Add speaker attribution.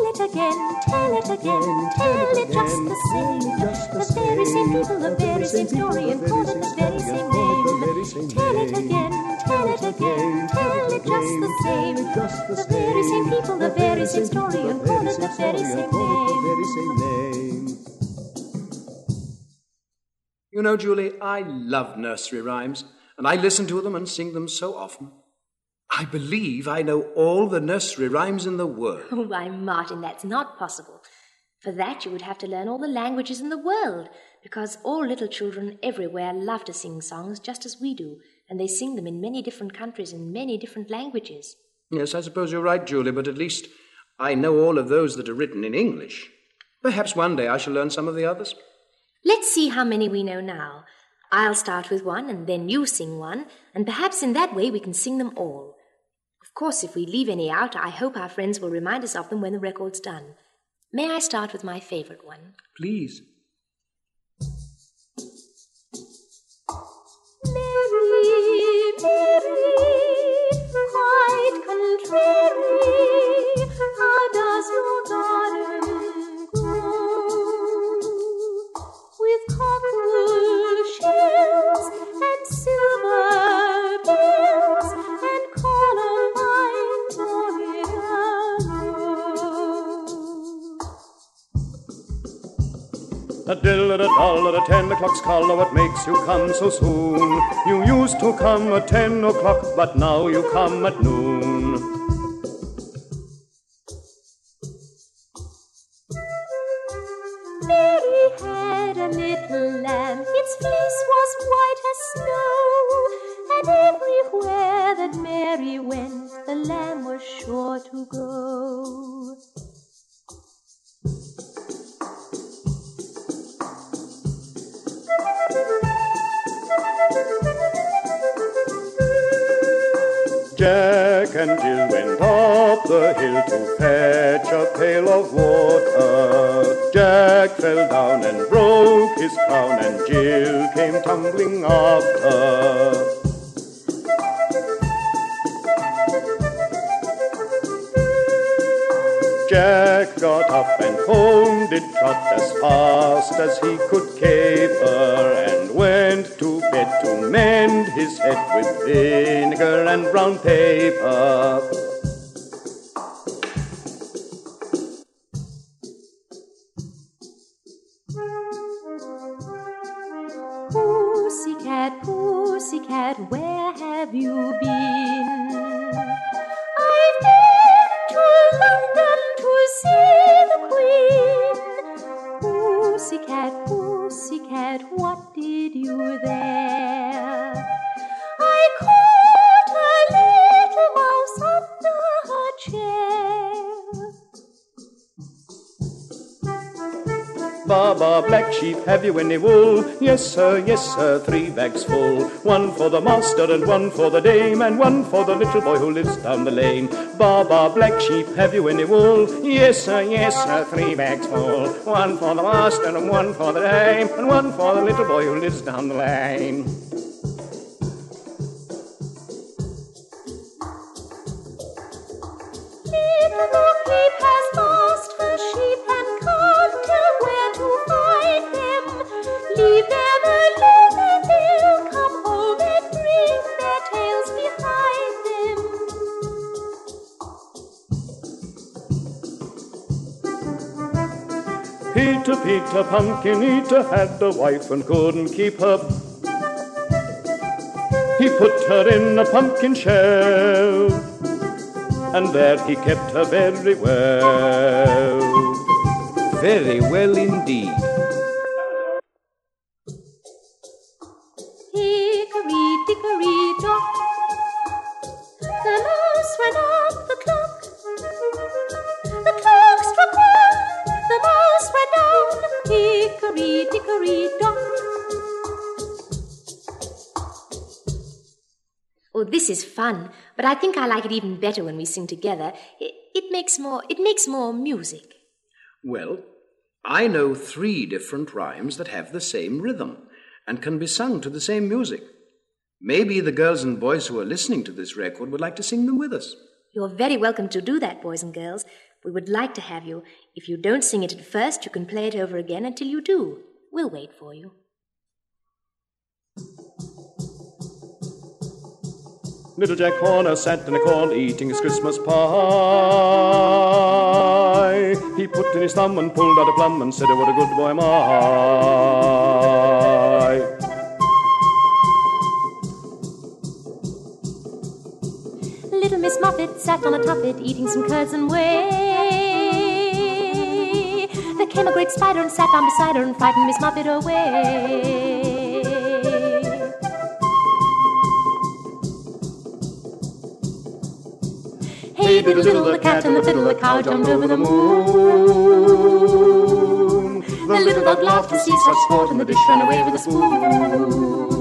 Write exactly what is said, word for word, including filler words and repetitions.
Speaker 1: it again, tell it again, tell it just the same. The very same people, the very same story, and call it the very same name. Tell it again, tell it again, tell it just the same. The very same people, the very same story, and call it the very same name.
Speaker 2: You know, Julie, I love nursery rhymes, and I listen to them and sing them so often. I believe I know all the nursery rhymes in the world.
Speaker 3: Oh, why, Martin, that's not possible. For that you would have to learn all the languages in the world, because all little children everywhere love to sing songs just as we do, and they sing them in many different countries in many different languages.
Speaker 2: Yes, I suppose you're right, Julie, but at least I know all of those that are written in English. Perhaps one day I shall learn some of the others.
Speaker 3: Let's see how many we know now. I'll start with one, and then you sing one, and perhaps in that way we can sing them all. Of course, if we leave any out, I hope our friends will remind us of them when the record's done. May I start with my favourite one?
Speaker 2: Please.
Speaker 1: Mary, Mary, quite contrary, how does your garden grow? With cockle shells and silver bells and columbines all in a row.
Speaker 4: A dill at a doll at a ten o'clock's call, what makes you come so soon? You used to come at ten o'clock, but now you come at noon.
Speaker 1: Mary had a little lamb, its fleece was white as snow, and everywhere that Mary went, the lamb was sure to go.
Speaker 4: Jack and Jill went up the hill to fetch a pail of water. Jack fell down and broke his crown, and Jill came tumbling after. Jack got up and home did trot as fast as he could caper, and went to bed to mend his head with vinegar and brown paper.
Speaker 1: Pussycat, pussycat, where have you been? I've been to London to see the Queen. Pussycat, pussycat, what did you there? I caught a little mouse under her chair.
Speaker 4: Baba, black sheep, have you any wool? Yes, sir, yes, sir, three bags full. One for the master and one for the dame, and one for the little boy who lives down the lane. Baba, black sheep, have you any wool? Yes, sir, yes, sir, three bags full. One for the master and one for the dame, and one for the little boy who lives down the lane.
Speaker 1: Little Bo Peep has lost her sheep and can't tell where to find them. Leave them alone and they'll come home and bring their tails behind them.
Speaker 4: Peter, Peter, pumpkin eater, had a wife and couldn't keep her. He put her in a pumpkin shell, and there he kept her very well.
Speaker 2: Very well indeed.
Speaker 1: Hickory, dickory, dock, the mouse ran up the clock. The clock struck one, the mouse ran down. Hickory, dickory, dock.
Speaker 3: Oh, this is fun, but I think I like it even better when we sing together. It, it makes more, it makes more music.
Speaker 2: Well, I know three different rhymes that have the same rhythm and can be sung to the same music. Maybe the girls and boys who are listening to this record would like to sing them with us.
Speaker 3: You're very welcome to do that, boys and girls. We would like to have you. If you don't sing it at first, you can play it over again until you do. We'll wait for you.
Speaker 4: Little Jack Horner sat in a corner eating his Christmas pie. He put in his thumb and pulled out a plum and said, "Oh, what a good boy am I."
Speaker 1: Little Miss Muffet sat on a tuffet eating some curds and whey. There came a great spider and sat down beside her and frightened Miss Muffet away. Hey, diddle, diddle, the cat and the fiddle, the cow jumped over the moon. The little dog laughed to see such sport, and the dish ran away with the spoon.